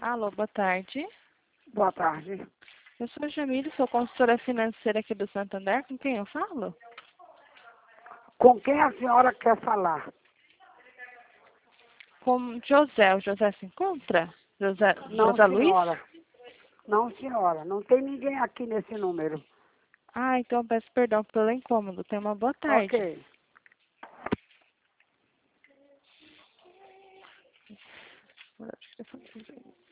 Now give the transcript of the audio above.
Alô, boa tarde. Boa tarde. Eu sou a Jamile, sou consultora financeira aqui do Santander. Com quem eu falo? Com quem a senhora quer falar? Com José. O José se encontra? José, Não, José Luiz? senhora. Não, senhora. Não tem ninguém aqui nesse número. Ah, então peço perdão pelo incômodo. Tenha uma boa tarde. Ok. Acho que